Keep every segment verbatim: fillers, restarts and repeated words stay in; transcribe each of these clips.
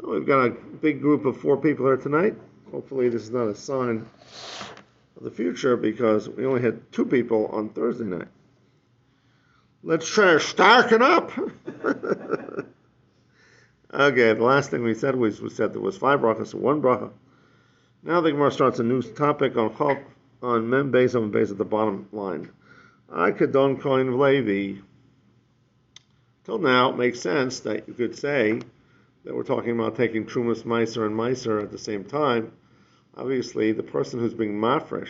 We've got a big group of four people here tonight. Hopefully this is not a sign of the future because we only had two people on Thursday night. Let's try to starken up. Okay, the last thing we said was we said there was five brachas, so one bracha. Now the Gemara starts a new topic on Chok, on Mem Beis on Beis at the bottom line. I Kadon Kohen Levi. Till now, it makes sense that you could say that we're talking about taking Trumas Meiser and Meiser at the same time. Obviously, the person who's being mafresh,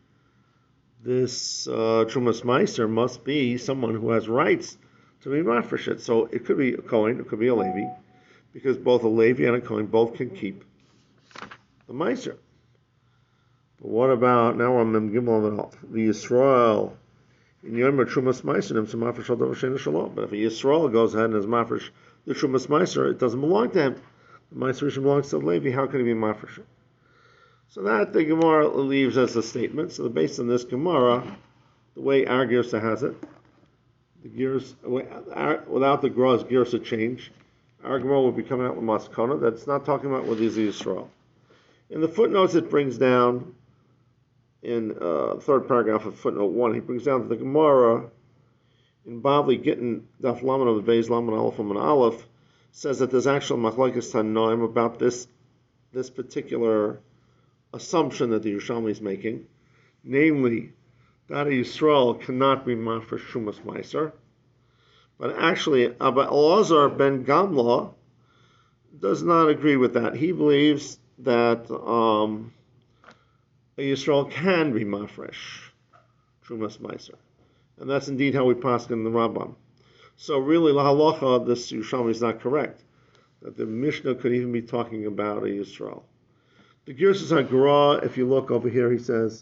this uh, Trumas Meiser must be someone who has rights to be mafresh it. So it could be a Kohen, it could be a Levi, because both a Levi and a Kohen both can keep the Meiser. But what about, now we're on Mem Gimel, the Yisrael, in Yom Trumas Meiser, Nim Mafresh Al Davar Shein Shalom. But if a Yisrael goes ahead and is mafresh the Trumas Meiser, it doesn't belong to him. The Meiser belongs to the Levi. How can he be mafresh? So that the Gemara leaves as a statement. So based on this Gemara, the way our Girsa has it, the gears without the Gra's Girsa change, our Gemara will be coming out with Maskana. That's not talking about what is Yisrael. In the footnotes, it brings down in uh, third paragraph of footnote one, he brings down to the Gemara in Bavli Gittin Daf Laman of the Beis Laman Aleph and Aleph says that there's actual machlokes tanoim about this this particular assumption that the Yerushalmi is making, namely that a Yisrael cannot be mafresh Trumas Meiser, but actually Abba Elazar ben Gamla does not agree with that. He believes that um, a Yisrael can be mafresh Trumas Meiser. And that's indeed how we pass in the Rambam. So really, la halacha, this Yerushalmi is not correct. That the Mishnah could even be talking about a Yisrael. The Girsus HaGra, if you look over here, he says,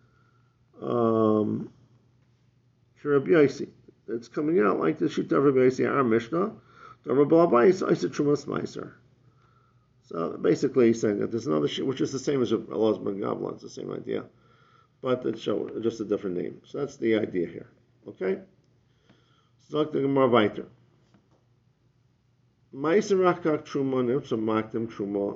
um, it's coming out like the Shita of Rabbi Yossi, our Mishnah, the Rabbi Abayis, Isa Trumas Meiser. So basically, he's saying that there's another shit, which is the same as Elaz ben Gabla, it's the same idea, but it's just a different name. So that's the idea here. Okay? So the Gemara weiter. Meiser Rachak Truma Nimsa Makdim Truma.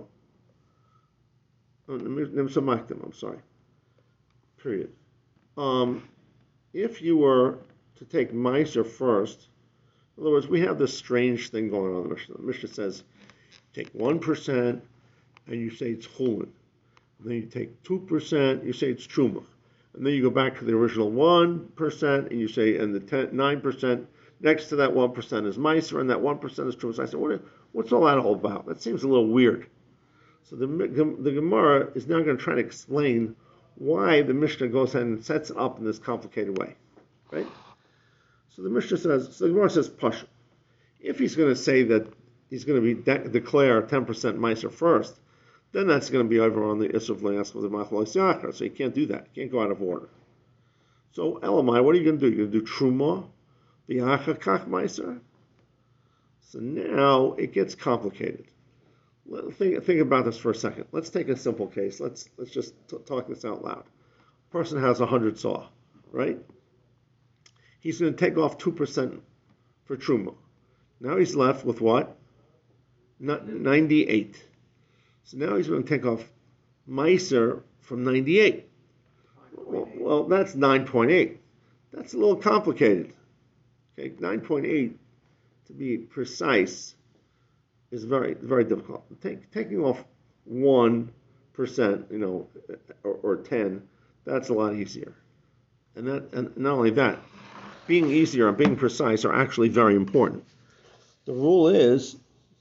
Nimsa Makdim, I'm sorry. Period. Um, if you were to take Meiser first, in other words, we have this strange thing going on in the Mishnah. The Mishnah says, take one percent and you say it's Chulin. Then you take two percent, you say it's Truma. And then you go back to the original one percent and you say, and the ten, nine percent next to that one percent is Meiser and that one percent is Truma. So I said, what, what's all that all about? That seems a little weird. So the, the Gemara is now going to try to explain why the Mishnah goes ahead and sets it up in this complicated way. Right? So the Mishnah says, so the Gemara says, Pasha. If he's going to say that he's going to be de- declare ten percent Meiser first, then that's going to be over on the Isra V'Le'as with the Machlos Yachar. So you can't do that. You can't go out of order. So Elamai, what are you going to do? You're going to do Truma, V'Yachar Kach Meiser? So now it gets complicated. Think, think about this for a second. Let's take a simple case. Let's let's just t- talk this out loud. A person has a hundred saw, right? He's going to take off two percent for Truma. Now he's left with what? ninety-eight. So now he's going to take off Meiser from ninety-eight. Well, well, that's nine point eight. That's a little complicated. Okay, nine point eight, to be precise, is very, very difficult. Take, taking off one percent, you know, or, or ten, that's a lot easier. And that, and not only that, being easier and being precise are actually very important. The rule is,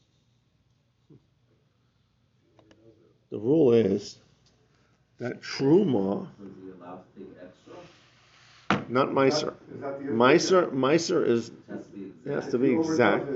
the rule is that Truma, not Meiser. Meiser, Meiser is, it has to be exact.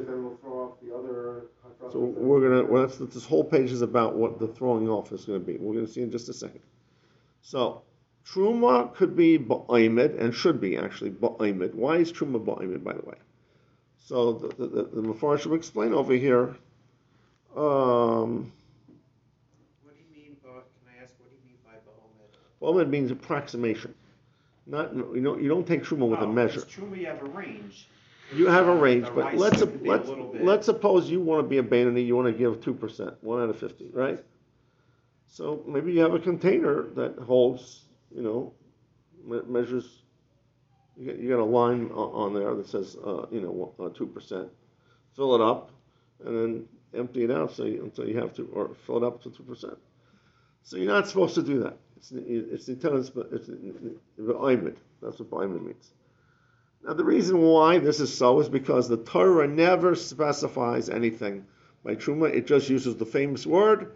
So we're gonna, well, that's, this whole page is about what the throwing off is going to be. We're going to see in just a second. So Truma could be Ba'imid, and should be actually Ba'imid. Why is Truma Ba'imid, by the way? So the the, the, the Mepharshim will explain over here. Um, what do you mean by, can I ask, what do you mean by Ba'imid? Ba'imid means approximation. Not, you know, you don't take Truma with oh, a measure. Truma, you have a range. You have a range, The but rice let's could be a let's little bit- let's suppose you want to be a Beinoni, you want to give two percent, one out of fifty, right? So maybe you have a container that holds, you know, me- measures. You got, you got a line o- on there that says, uh, you know, uh, two percent. Fill it up, and then empty it out so you, until you have to, or fill it up to two percent. So you're not supposed to do that. It's it's the tenants, but it's the Ayman. That's what Ayman means. Now, the reason why this is so is because the Torah never specifies anything by Truma. It just uses the famous word,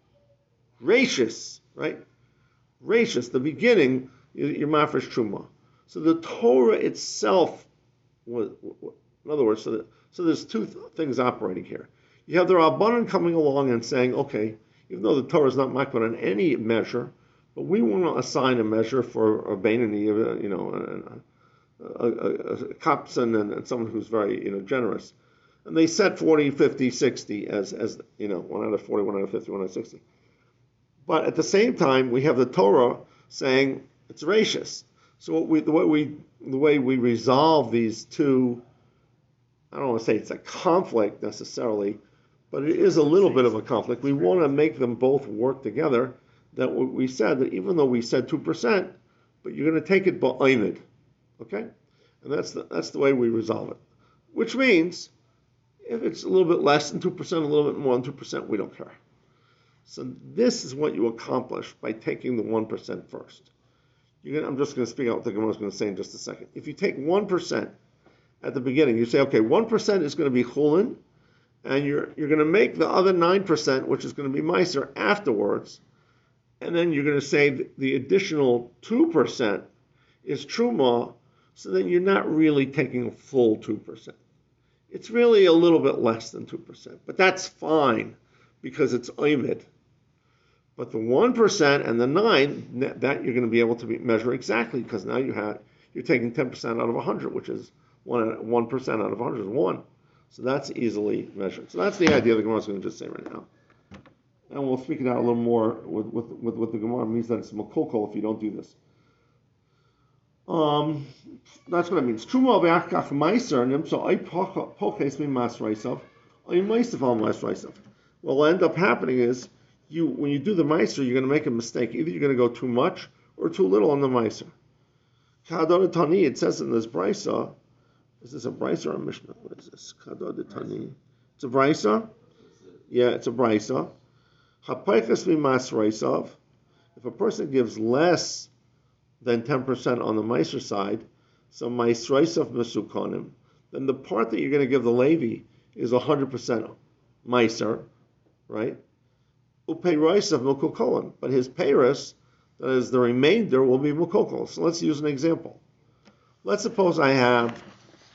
rachis, right? Rachis, the beginning, your mafresh Truma. So the Torah itself, was, in other words, so, that, so there's two th- things operating here. You have the Rabbanan coming along and saying, okay, even though the Torah is not makbid on any measure, but we want to assign a measure for a Beinoni, you know, a, a, a kapsan and, and someone who's very, you know, generous. And they set forty, fifty, sixty as, as you know, one out of forty, one out of fifty, one out of sixty. But at the same time, we have the Torah saying it's rachis. So what we, the way we the way we resolve these two, I don't want to say it's a conflict necessarily, but it is a little bit of a conflict. We want to make them both work together. That we said that even though we said two percent, but you're going to take it ba'aymed. Okay? And that's the, that's the way we resolve it. Which means, if it's a little bit less than two percent, a little bit more than two percent, we don't care. So this is what you accomplish by taking the one percent first. You're gonna, I'm just going to speak out what the Gemara is going to say in just a second. If you take one percent at the beginning, you say, okay, one percent is going to be chulin, and you're, you're going to make the other nine percent, which is going to be meiser, afterwards, and then you're going to say the additional two percent is truma, so then you're not really taking a full two percent. It's really a little bit less than two percent, but that's fine because it's oimid. But the one percent and the nine, that you're going to be able to be, measure exactly because now you have, you're taking ten percent out of one hundred, which is one, one percent out of one hundred is one. So that's easily measured. So that's the idea the Gemara is going to just say right now. And we'll speak it out a little more with, with, with what the Gemara means that it's makolkol if you don't do this. Um, that's what it means. Truma ve'achkach meiser nimso ay poches mi masreisav ay meisav al masreisav. What will end up happening is you when you do the meiser, you're going to make a mistake. Either you're going to go too much or too little on the meiser. Kadod Tani, it says in this brisa. Is this a brisa or a mishnah? What is this? Kadod Tani. It's a brisa. Yeah, it's a brisa. Hapoches mi masreisav. If a person gives less than ten percent on the Meiser side, so Meisreisav Mesukonim, then the part that you're going to give the Levi is one hundred percent Meiser, right? Upeireisav Mekokolim, but his Peiris, that is the remainder, will be Mekokol. So let's use an example. Let's suppose I have,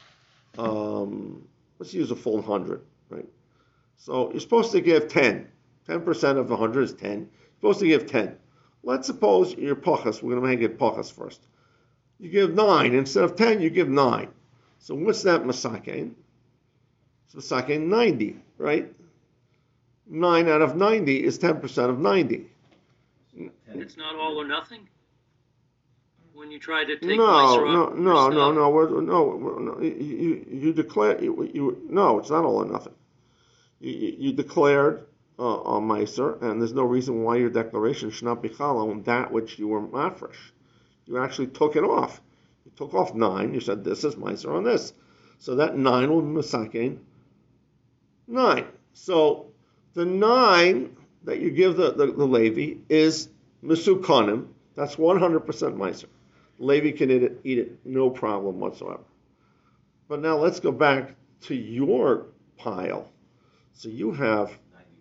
um, let's use a full one hundred, right? So you're supposed to give ten. ten percent of one hundred is ten. You're supposed to give ten. Let's suppose your pachas, we're going to make it pachas first. You give nine. Instead of ten, you give nine. So what's that masakein? It's masakein ninety, right? nine out of ninety is ten percent of ninety. It's not all or nothing? When you try to take No, Meiser no, off no, no, yourself? no, we're, no, we're, no. You, you, you declare, you, you, no, it's not all or nothing. You, you, you declared Uh, on Meiser, and there's no reason why your declaration should not be chal on that which you were mafresh. You actually took it off. You took off nine. You said this is Meiser on this, so that nine will be masakein nine. So the nine that you give the, the, the Levi is mesukonim. That's one hundred percent Meiser. Levi can eat it, eat it, no problem whatsoever. But now let's go back to your pile. So you have.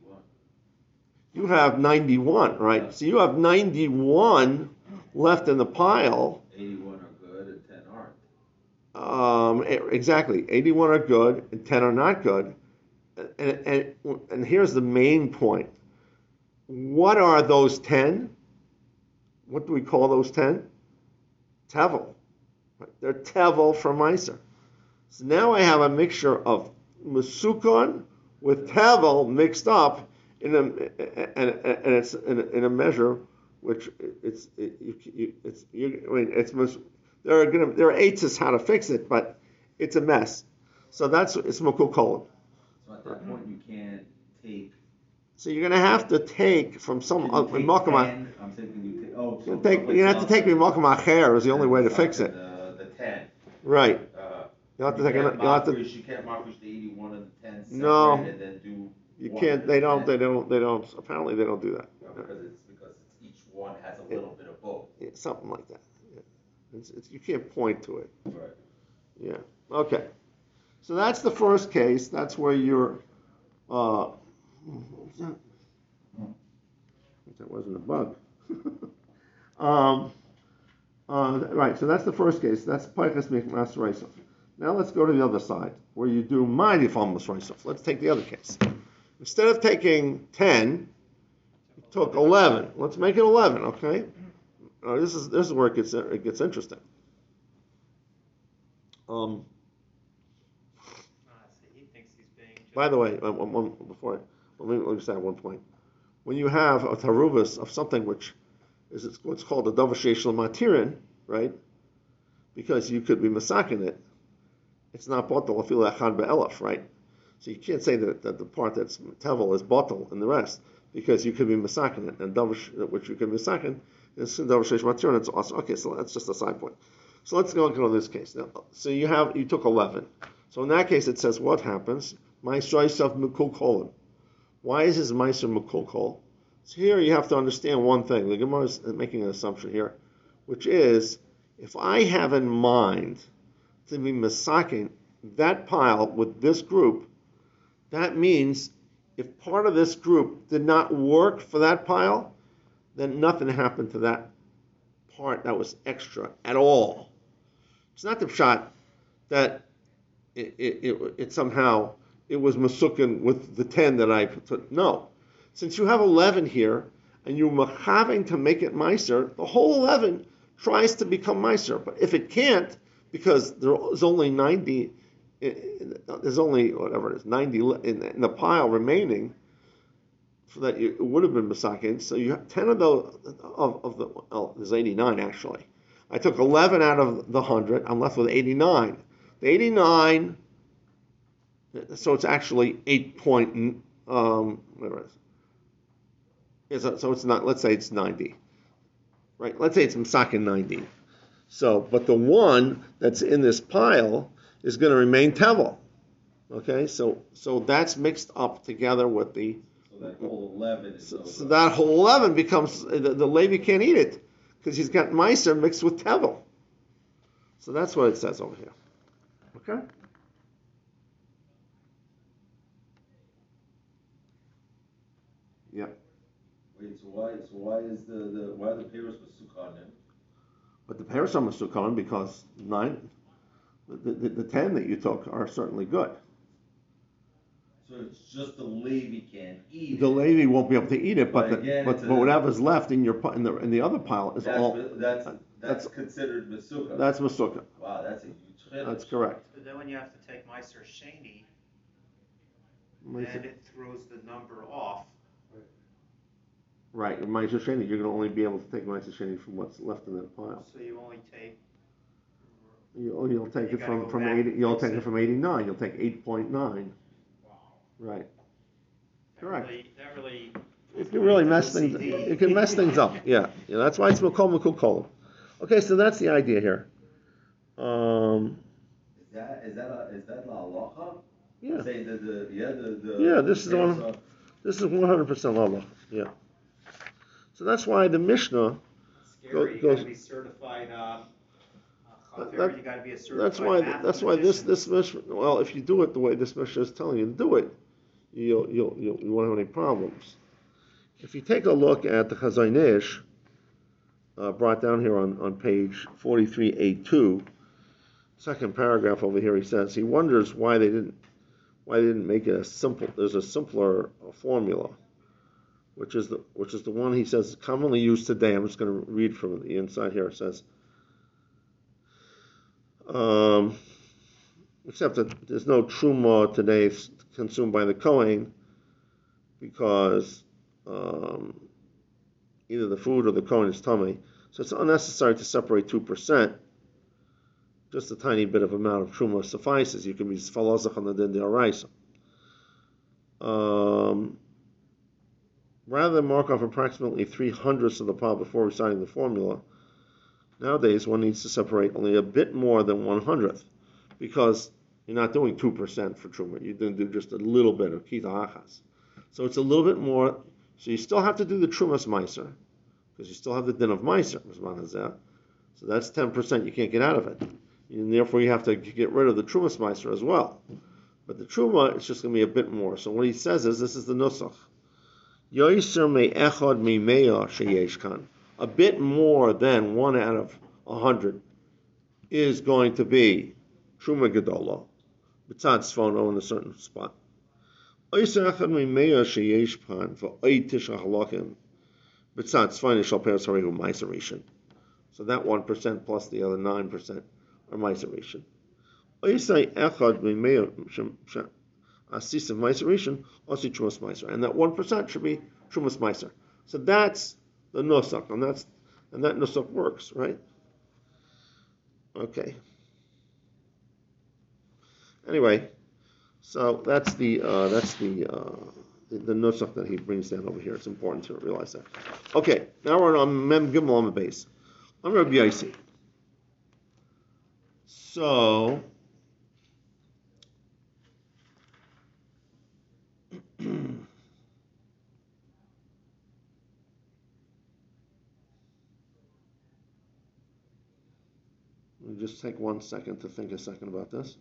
You have ninety-one, right? Yeah. So you have ninety-one left in the pile. eighty-one are good and ten aren't. Um, exactly. eighty-one are good and ten are not good. And, and, and here's the main point. What are those ten? What do we call those ten? Tevel. They're Tevel from Meiser. So now I have a mixture of Mesukon with Tevel mixed up in a, and, and it's in a, in a measure which it's it, you, it's you, I mean it's most, there are gonna there are eights how to fix it, but it's a mess. So that's it's Mukul Kolim. So at that point, you can't take. So you're gonna have to take from some Can uh, you take Mimakom. ten? I'm thinking you take. Oh, so You take. someplace You have to else take has- Mimakom Acher is the only way to fix it. The, the ten. Right. Uh, You have to you take. can't an- You have to. mafresh- You can't mafresh the eighty-one and the ten separate No. and then do. You one can't. and They the don't. ten. They don't. They don't. Apparently, they don't do that. No, because it's because it's, each one has a little bit of both. Yeah, something like that. Yeah. It's, it's, you can't point to it. Right. Yeah. Okay. So that's the first case. That's where you're. Uh, what was that? That wasn't a bug. um, uh, right. So that's the first case. That's Paikas Mikmas Reisov. Now let's go to the other side where you do Mighty Falmus Reisov. Let's take the other case. Instead of taking ten, you took eleven. Let's make it eleven. Okay. Uh, this is this is where it gets it gets interesting. Um. Honestly, he thinks he's being just. By the way, um, um, um, before I, let me let me just add one point. When you have a taruvas of something which is it's what's called a davashesh matirin, right? Because you could be masakin it, it's not bottle afil echad be'elaf, right? So you can't say that, that the part that's tevel is bottle and the rest because you could be masakin it and davash which you could be masakin is davashesh matirin. It's awesome. Okay, so that's just a side point. So let's go to this case now. So you have you took eleven. So in that case, it says what happens? Ma'aseh of Mukul Kolim. Why is this Ma'aseh Mukul Kol? So here you have to understand one thing. The Gemara is making an assumption here, which is if I have in mind to be masakin that pile with this group, that means if part of this group did not work for that pile, then nothing happened to that part that was extra at all. It's not the shot that it, it, it, it somehow it was masukin with the ten that I put. No. Since you have eleven here, and you're having to make it meiser, the whole eleven tries to become meiser. But if it can't, because there's only ninety, there's only, whatever it is, ninety in, in the pile remaining, so that you, it would have been masakin. So you have ten of those, of, of the, oh, there's eighty-nine actually. I took eleven out of the one hundred, I'm left with eighty-nine. The eighty-nine, so it's actually eight point, um, whatever it is. Is it, so it's not, let's say it's ninety. Right? Let's say it's Masakin ninety. So, but the one that's in this pile is going to remain Tevel. Okay? So so that's mixed up together with the. So that whole eleven is. So, so that whole eleven becomes, the, the Levi can't eat it because he's got Meiser mixed with Tevel. So that's what it says over here. Okay? Yeah. Wait, so why, so why is the, the, why are the payers Masukanim? But the parasam is Sukkon because nine, the, the, the ten that you took are certainly good. So it's just the Levi can't eat The it. Levi won't be able to eat it, but But the, again, but, it's a- but whatever's left in your pi- in the in the other pile is That's, all that's, that's that's- considered Masuka. that's Masukah. Wow, that's a huge chiddush. That's correct. But then when you have to take Meiser Shani, then it throws the number off. Right, in Ma'aser Sheni, you're going to only be able to take Ma'aser Sheni from what's left in that pile. So you only take. You'll, you'll take You it gotta from go from back eighty. and You'll fix take it it. from eighty-nine. You'll take eight point nine. Wow. Right. That Correct. really, that really. It can really mess things. O C D. It can mess things up. Yeah. Yeah. That's why it's Makol Makol Kolam. Okay, so that's the idea here. Um. Is that, is that, a, is that la halacha? Yeah. Say the, the, yeah, the, the. Yeah, this is the one- payers are- This is one hundred percent Allah. Yeah. So that's why the Mishnah. Scary, you goes- gotta be certified, uh, uh, That- chaver, you gotta be a certified That's why. That's why this mathematician. this Mishnah. Well, if you do it the way this Mishnah is telling you to do it, you'll you'll you'll you won't have any problems. If you take a look at the Chazon Ish, uh, brought down here on, on page forty-three A two, second paragraph over here, he says he wonders why they didn't why they didn't make it a simple. There's a simpler formula, which is the which is the one he says is commonly used today. I'm just going to read from the inside here. It says. Um, except that there's no truma today consumed by the Kohen because um, either the food or the Kohen is tummy. So it's unnecessary to separate two percent just a tiny bit of amount of truma suffices. You can be falazach on the din d'oraisa. Um, rather than mark off approximately three hundredths of the pot before reciting the formula, nowadays one needs to separate only a bit more than one hundredth, because you're not doing two percent for truma. You're going to do just a little bit of kita achas. So it's a little bit more. So you still have to do the trumas meiser, because you still have the din of meiser. So that's ten percent. You can't get out of it, and therefore you have to get rid of the trumas meiser as well. But the truma is just going to be a bit more. So what he says is, this is the nusach. Yoiser me echad mi meya sheyesh kan. A bit more than one out of a hundred is going to be truma gedola, b'tzad sfono in a certain spot. Yoiser echad mi meya sheyesh pan for oid tishach halachim, b'tzad sfono shal peres haregu meiser rishon. So that one percent plus the other nine percent are meiser rishon. And that one percent should be Trumas Meiser. So that's the Nusach, and that's and that Nusach works, right? Okay. Anyway, so that's the uh, that's the, uh, the the Nusach that he brings down over here. It's important to realize that. Okay, now we're on Mem Gimel on the base. I'm Rabbi Yaisi. So. Let me just take one second to think a second about this.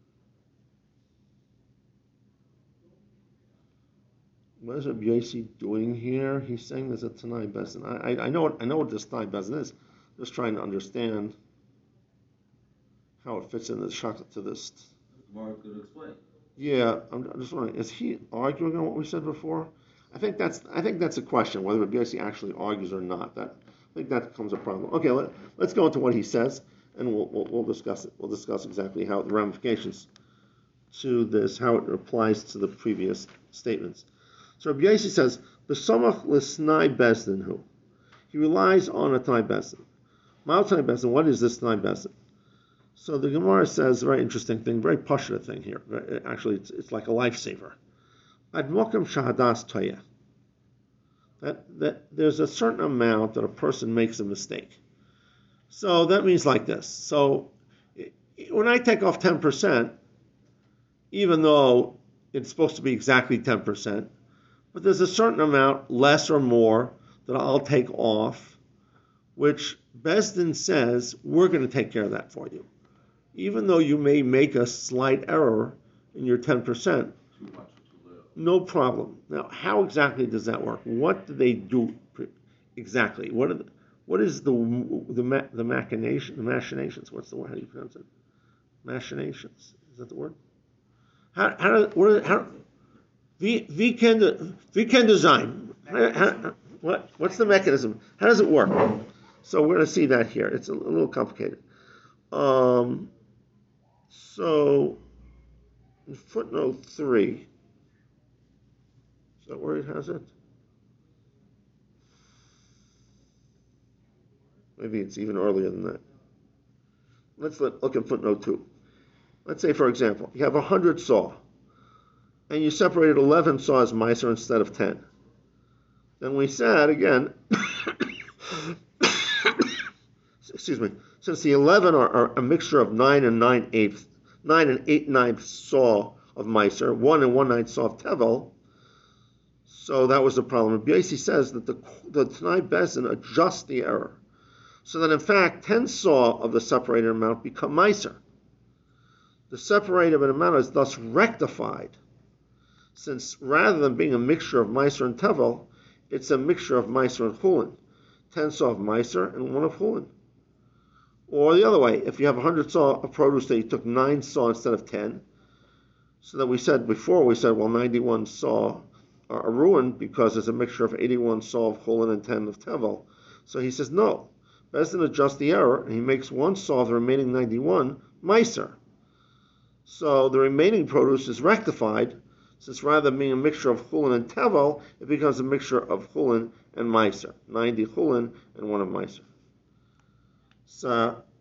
What is Rabbi Yossi doing here? He's saying there's a Tanai Bezin. I, I, I know what I know what this Tanai Bezin is. Just trying to understand how it fits in the shak to this. Mark could explain. Yeah, I'm, I'm just wondering, is he arguing on what we said before? I think that's I think that's a question, whether Rabbi Yossi actually argues or not. That I think that becomes a problem. Okay, let, let's go into what he says, and we'll, we'll we'll discuss it. We'll discuss exactly how the ramifications to this, how it applies to the previous statements. So Rabbi Yossi says, "B'samach l'snai bezdin hu." He relies on a Tanai Bezdin. Ma'al Tanai Bezdin. What is this Tanai Bezdin? So the Gemara says a very interesting thing, very pashut thing here. Actually, it's, it's like a lifesaver. Ad mokam shahadas toyeh. That that there's a certain amount that a person makes a mistake. So that means like this. So when I take off ten percent, even though it's supposed to be exactly ten percent, but there's a certain amount, less or more, that I'll take off, which Bezdin says, we're going to take care of that for you. Even though you may make a slight error in your ten percent, Too much or too little. no problem. Now, how exactly does that work? What do they do exactly? What are the, what is the the the machination the machinations? What's the word? How do you pronounce it? Machinations. Is that the word? How how do what are, how we we can we can design. How, how, what what's the mechanism? How does it work? So we're going to see that here. It's a, a little complicated. Um. So, in footnote three. Is that where it has it? Maybe it's even earlier than that. Let's let, look at footnote two. Let's say, for example, you have a hundred saw, and you separated eleven saws miser instead of ten. Then we said again, excuse me, since the eleven are, are a mixture of nine and nine eighths, nine and eight ninths saw of miser, one and one ninth saw of tevel. So that was the problem. Rabbi Yossi says that the the Tanai Bezdin adjusts the error, so that in fact ten saw of the separated amount become miser. The separated amount is thus rectified, since rather than being a mixture of miser and tevel, it's a mixture of miser and chulin. Ten saw of miser and one of chulin. Or the other way, if you have one hundred saw of produce that you took nine saw instead of ten, so that we said before, we said, well, ninety-one saw are ruined because there's a mixture of eighty-one saw of chulin and ten of tevel. So he says, no, Bezdin adjusts the error, and he makes one saw of the remaining ninety-one miser. So the remaining produce is rectified, since rather than being a mixture of chulin and tevel, it becomes a mixture of chulin and miser. ninety chulin and one of miser. So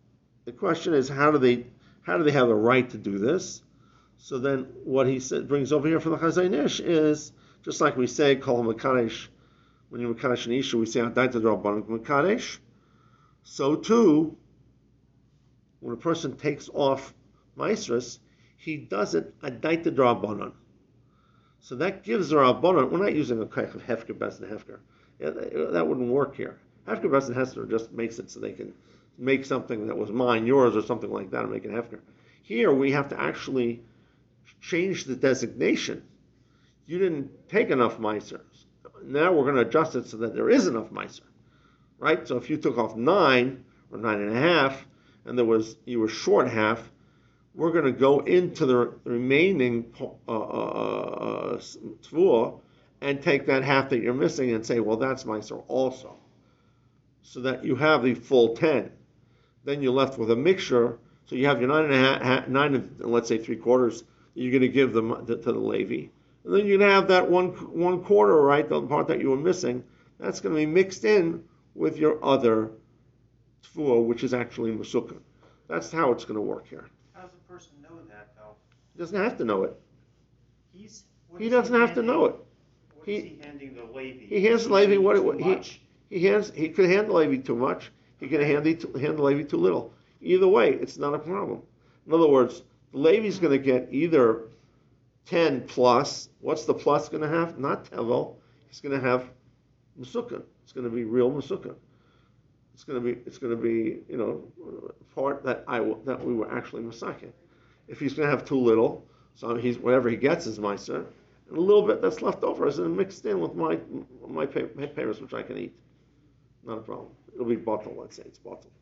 The question is, how do they, how do they have the right to do this? So then, what he said, brings over here for the Chazon Ish is just like we say, Kol Mekadesh. When you Mekadesh an Isha, we say Adaita D'Rabbanan Mekadesh. So too, when a person takes off Maasros, he does it Adaita D'Rabbanan. So that gives the Rabbanan. We're not using a kind of Hefker Bes and Hefker. Yeah, that, that wouldn't work here. Hefker Bes and Hefker just makes it so they can make something that was mine, yours, or something like that, and make it Hefker. Here we have to actually change the designation. You didn't take enough Maasros. Now we're going to adjust it so that there is enough Maaser, right? So if you took off nine or nine and a half, and there was you were short half, we're going to go into the remaining uh, uh, Tvua and take that half that you're missing and say, well, that's Maaser also, so that you have the full ten. Then you're left with a mixture. So you have your nine and a half, nine and let's say three quarters. You're going to give them to the Levi. And then you're going to have that one one quarter, right, the part that you were missing, that's going to be mixed in with your other tefua, which is actually Masukah. That's how it's going to work here. How does a person know that, though? He doesn't have to know it. He's, He doesn't have to know it. What He- is he handing the Levi? He hands Is the Levi what it, too what he much? he hands he could hand the Levi too much. He could hand the hand the Levi too little. Either way, it's not a problem. In other words, the Levi's going to get either ten plus. What's the plus going to have? Not tevel. He's going to have Masukah. It's going to be real Masukah. It's going to be it's going to be you know part that I that we were actually Masakah. If he's going to have too little, so he's whatever he gets is Maaser, and a little bit that's left over is mixed in with my my payers, which I can eat. Not a problem. It'll be bottle. Let's say it's bottle.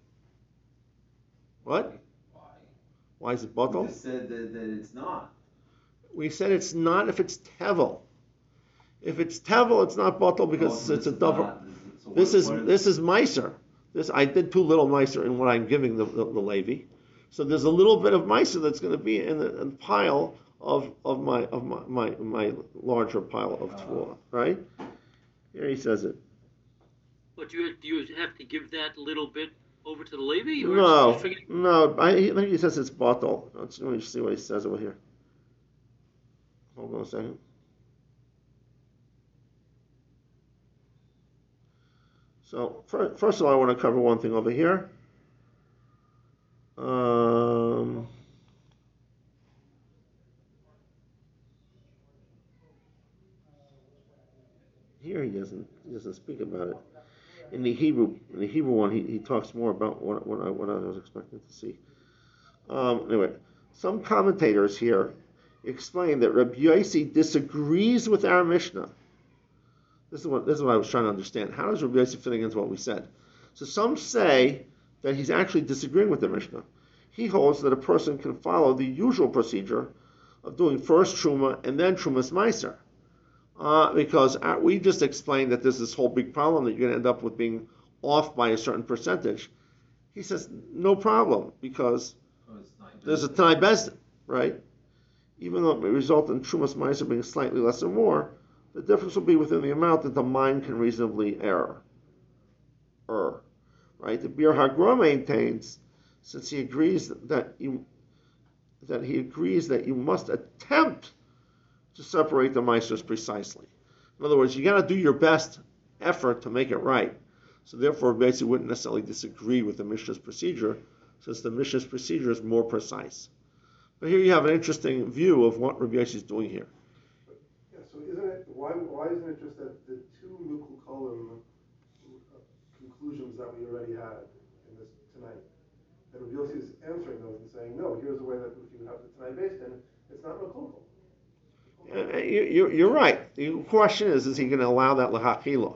What? Why? Why is it You bottle? just said that, that it's not. We said it's not if it's tevel. If it's tevel, it's not bottle because Oh, so it's a this is double. not- so This what- is what this is Meiser. This I did too little Meiser in what I'm giving the, the, the Levi. So there's a little bit of Meiser that's going to be in the, in the pile of of my of my my, my larger pile of Tvua, right? Here he says it. But you do you have to give that little bit over to the Levi? Or No, just forget- no. I, I think he says it's bottle. Let's let me see what he says over here. Hold on a second. So first, first of all, I want to cover one thing over here. Um, here he doesn't he doesn't speak about it. In the Hebrew, in the Hebrew one, he, he talks more about what what I, what I was expecting to see. Um, anyway, some commentators here explain that Rabbi Yossi disagrees with our Mishnah. This is what this is what I was trying to understand. How does Rabbi Yossi fit into what we said? So some say that he's actually disagreeing with the Mishnah. He holds that a person can follow the usual procedure of doing first Truma and then Trumas Meiser. Uh, because we just explained that there's this whole big problem that you're going to end up with being off by a certain percentage. He says, no problem, because Oh, it's not there's a good. Tanai Bezdin, right? Even though it may result in Trumas Meiser being slightly less or more, the difference will be within the amount that the mind can reasonably err. Err, right? The Bir Hagra maintains, since he agrees that you that he agrees that you must attempt to separate the Meisters precisely. In other words, you got to do your best effort to make it right. So therefore, basically, wouldn't necessarily disagree with the Mishnah's procedure, since the Mishnah's procedure is more precise. But here you have an interesting view of what Rabbi Yossi is doing here. Yeah, so isn't it, why, why isn't it just that the two Nukul Kolim conclusions that we already had in this tonight? That Rabbi Yossi is answering those and saying, no, here's the way that if you have the tonight based in, it's not Nukul. Uh, you, you, you're right. The question is, is he going to allow that lechachila?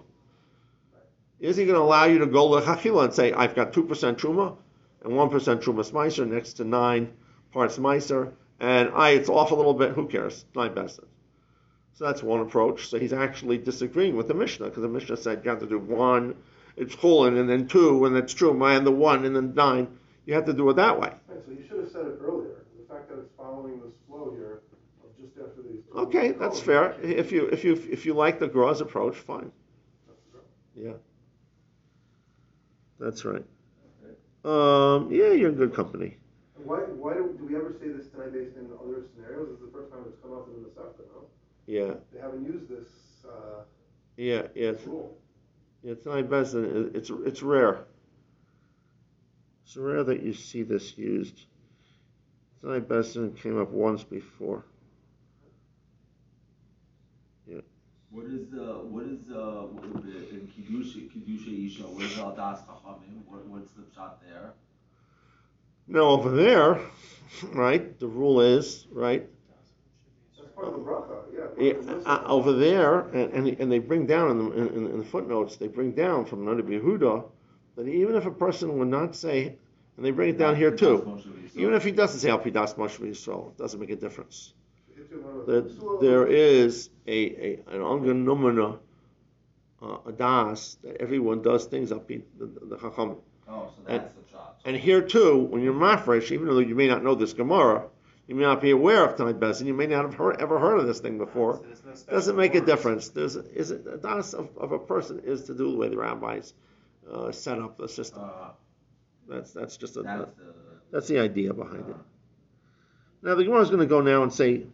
Is he going to allow you to go lechachila and say, I've got two percent truma and one percent truma smeiser next to nine parts meiser, and I it's off a little bit, who cares? Nine best. So that's one approach. So he's actually disagreeing with the Mishnah, because the Mishnah said you have to do one, it's chulin, and then two, and it's truma, and the one, and then nine. You have to do it that way. Right, so you should have said it earlier. The fact that it's following this flow here of just after these two Okay, Nukul that's Kolim, fair. actually- If you if you if you like the Graz approach, fine. That's the- Yeah. That's right. Um, yeah, you're in good company. And why, why do, do we ever say this tonight based in other scenarios? This is the first time it's come up in the Masechta, no? Yeah, They haven't used this, uh, yeah, yeah. this It's, rule. yeah, tonight Bezdin, it's it's rare. It's rare that you see this used. Tonight Bezdin came up once before. What is uh what is uh what- in Kiddusha Kiddusha Isha? What is Al Das Chachamim? What what's the shot there? Now over there, right? The rule is right. That's part of the bracha, yeah. part Yeah, of the uh, mitzvah. over there, and, and and they bring down in the, in, in the footnotes, they bring down from Rabbi Yehuda that even if a person would not say, and they bring it down here too, even if he doesn't say Al Pidas Moshe Yisrael, it doesn't make a difference. That there is a, a an anganumana, uh, a das that everyone does things up the the, the Chacham. Oh, so that's the shot. And here too, when you're mafresh, even though you may not know this Gemara, you may not be aware of Tanit Bezin, you may not have heard, ever heard of this thing before. So there's no special Doesn't make a words. difference. There's is it, a das of, of a person is to do the way the rabbis uh, set up the system. Uh, That's that's just a, that's the that's the idea behind it. Now the Gemara is going to go now and say,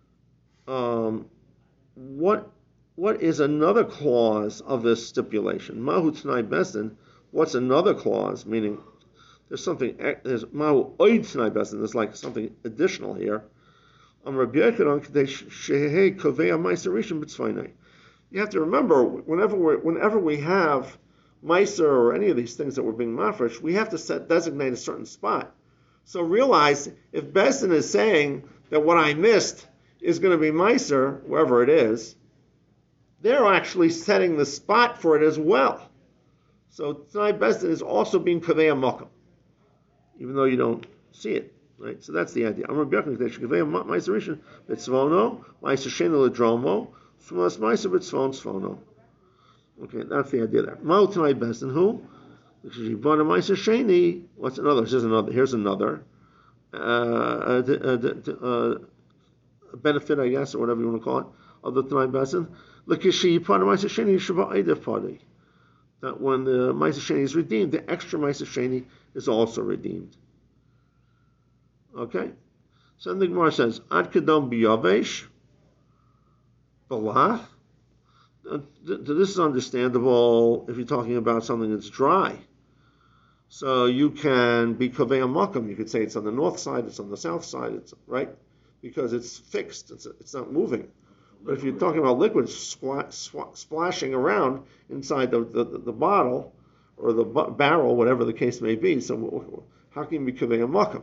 um, what what is another clause of this stipulation? Mahu Tanai Bezdin. What's another clause? Meaning, there's something. There's Mahu Oid Tanai Bezdin. There's like something additional here. On Rabbi Yochanan Kadesh Shehei Kovei Meiser Rishon B'Tzvaynai. You have to remember, whenever we whenever we have Meiser or any of these things that we're being mafresh, we have to set designate a certain spot. So realize if Bezdin is saying that what I missed is going to be Meiser, wherever it is, they're actually setting the spot for it as well. So tonight Bezdin is also being Kaveh Makam, even though you don't see it. Right? So that's the idea. I'm Rabbi Yochanan Kadesh Kaveh Meiser Rishon B'Tzvono, Meiser Sheni L'Dromo, Smas Meiser B'Tzvon Tzvono. Okay, that's the idea there. Ma'u tonight Bezdin who? Because you bought a Meiser Sheni. What's another? Here's another. Here's another. Uh, uh, uh, uh, benefit, I guess, or whatever you want to call it, of the Tanai Bezdin. L'kishi part of Meiser Sheni Shabbat Eidev Party. That when the Meiser Sheni is redeemed, the extra Meiser Sheni is also redeemed. Okay? So then the Gemara says, Ad Kedom Biyavesh, Balach. This is understandable if you're talking about something that's dry. So you can be Kovei Makam. You could say it's on the north side, it's on the south side, it's right, because it's fixed, it's it's not moving. But if you're talking about liquids spla- sw- splashing around inside the, the, the bottle or the bu- barrel, whatever the case may be, so how can you be Kovei Makam?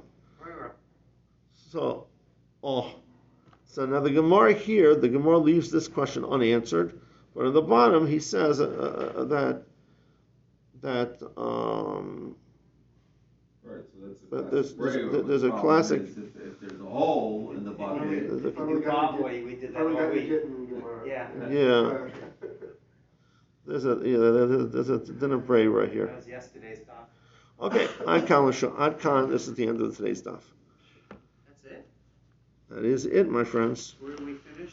So, oh, so now the Gemara here, the Gemara leaves this question unanswered, but at the bottom he says uh, uh, that that um, right. So that's But a there's- classic. there's- Right, there's a the problem classic- is If, if there's a hole in the bucket, There's a- Probably got Bob to Boy, get- we did that probably all got to week. get in Gemara. Yeah. yeah, there's a yeah, there's, there's a dinner bray right here. That was yesterday's doc. Okay, Ad Khan, Ad Khan, this is the end of today's stuff. That's it? That is it, my friends. Where do we finish?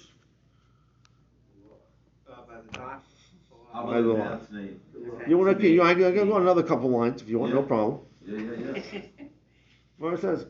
Uh, by the doc? how I about will. the man's name? You want to? You, I can go another couple lines if you want. No Yeah. problem. Yeah, yeah, yeah. What it says?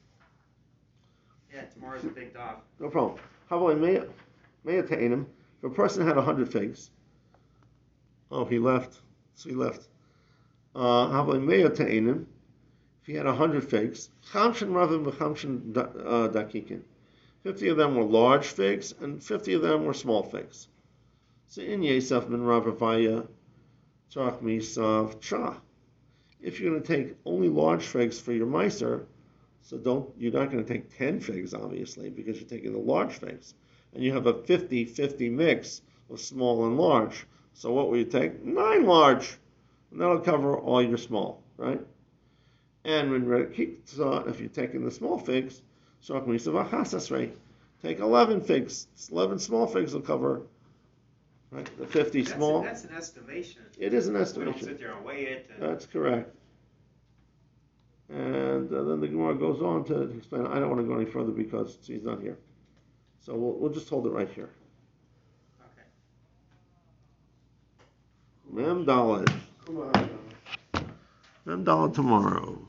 Yeah, tomorrow's a big doc. No problem. How about may may him? If a person had a hundred figs. Oh, he left. So he left. Uh, how about may him? If he had a hundred figs, chamshin ravim v'chamshin dakikin. Fifty of them were large figs, and fifty of them were small figs. So in Yesef ben Ravavaya, tzarach misav cha. If you're going to take only large figs for your meiser, so don't you're not going to take ten figs, obviously, because you're taking the large figs. And you have a fifty-fifty mix of small and large. So what will you take? Nine large. And that'll cover all your small, right? And when if you're taking the small figs, tzarach misav achasasrei. Take eleven figs. eleven small figs will cover, right, the fifty That's, small. a, that's an estimation. It is an We don't estimation. sit there and weigh it. And That's correct. And uh, then the Gemara goes on to explain. I don't want to go any further because he's not here. So we'll, we'll just hold it right here. okay. Mem Dalet. Come on. Ten dollar tomorrow.